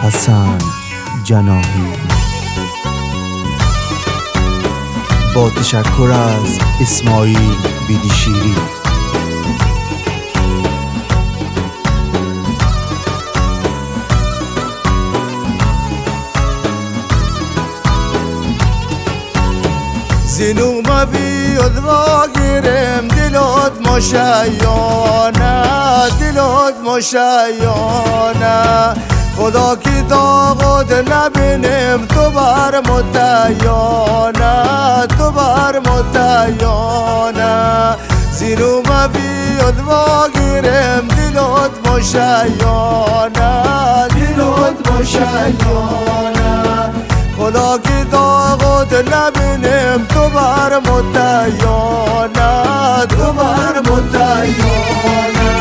حسن جناحی با تشکر از اسماعیل بیدیشیری. زینو ما بیاد واگیرم دلات مشایانه، دلات مشایانه. خدا کی داغت نبینم تو بر متیانه، تو بر متیانه. زینو ما بیاد واگیرم دلات مشایانه، دلات مشایانه. خدا کی داغت نبینم تو بر متیانه، تو بر متیانه.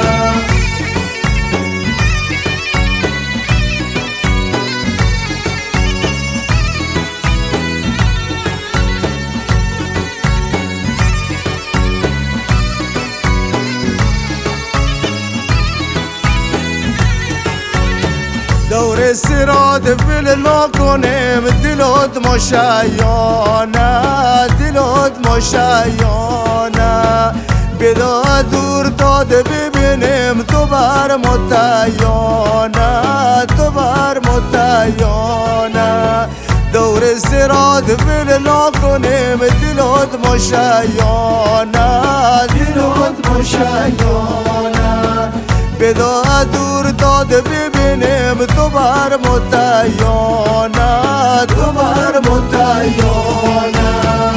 دور سراد فیل نکنم دلات مشایانه، دلات مشایانه. بدا دور داد ببینم تو بر متیانه، تو بر متیانه. دور سراد فیل نکنم دلات مشایانه، دلات مشایانه. بدا دور داد ببینم تو بر متیانه، تو بر متیانه.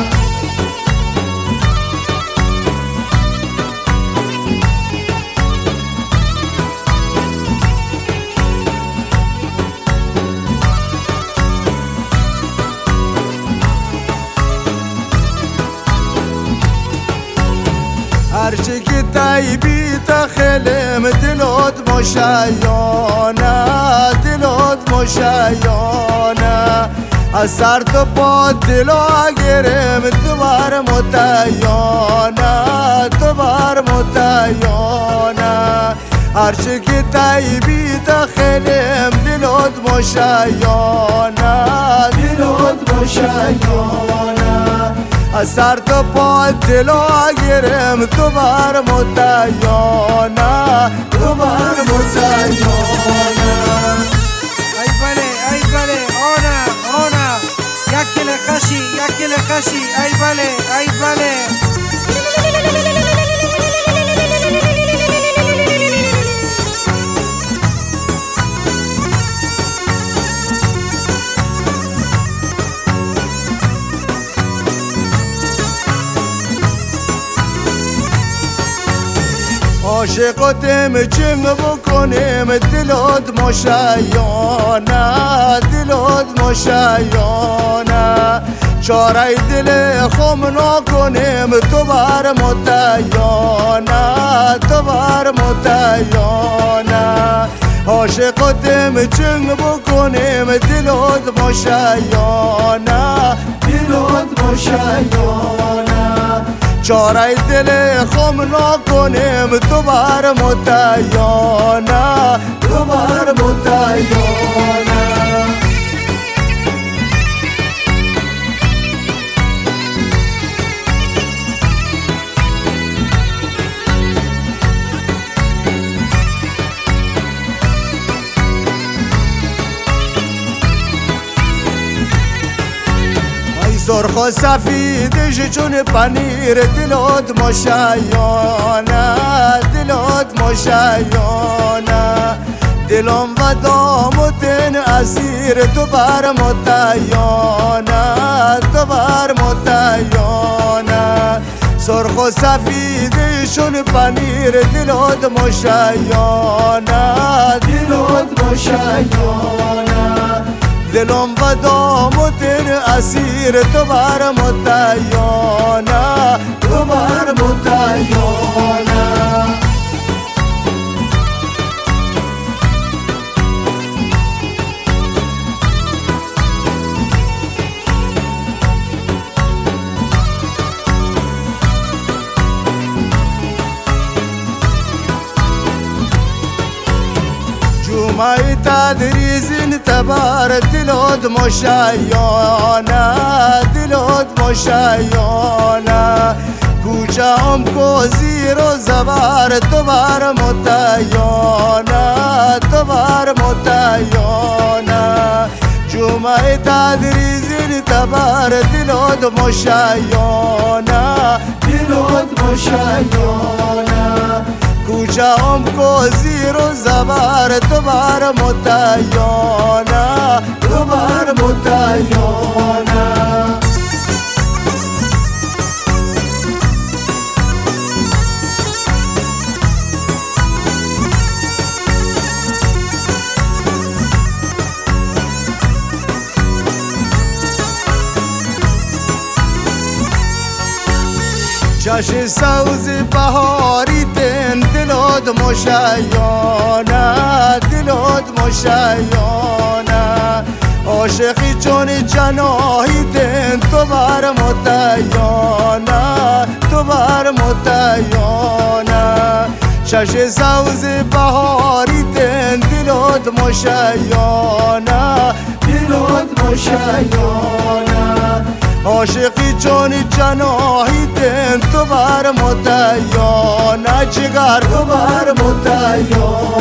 هرچی که طیبی تخلم دلات مشایانه، دلات مشایانه. از سر تو با دلا گرم تو بر متیانه، تو بر متیانه. هرچی که طیبی تخلم دلات مشایانه، دلات مشایانه. از سر تو پا دلا گرم تو بر متیانه، تو بر متیانه. ای بله ای بله آنا آنا یکل خشی یکل خشی ای بله ای بله. عاشقتم چنگ بکنم دلات مشایانه، دلات مشایانه. چاره دل خم نکنم تو بر متیانه، تو بر متیانه. عاشقتم چنگ بکنم دلات مشایانه، دلات مشایانه. چاره دل خم نکنم تو بر متیانه، تو بر متیانه. سرخ و سفیدش چون پنیر دلات مشایانه، دلات مشایانه. دلم و دامتن اسیر تو بر متیانه، تو بر متیانه. سرخ و سفیدشون پنیر دلات مشایانه، دلات مشایانه. دلم و دامتن اسیر تو بر متیانه، تو بر متیانه. جمعه تدریزین تبر دلود مشیانه دلود مشیانه کوچه هم کو زیر و زبر تو بر متیانه تو بر متیانه جمعه تدریزین تبر دلود مشیانه دلود مشیانه کوچه هم کو زیر و زبر تو بر متیانه تو بر متیانه چش سوز بهاری تن دلود مشیانه دلود مشیانه عاشقی چون جناحی تن تو بر متیانه تو بر متیانه چش سوز بهاری تن دلود مشیانه دلود مشیانه عاشقی چون جناحی تن تو بر متیانه جگر تو بر متیانه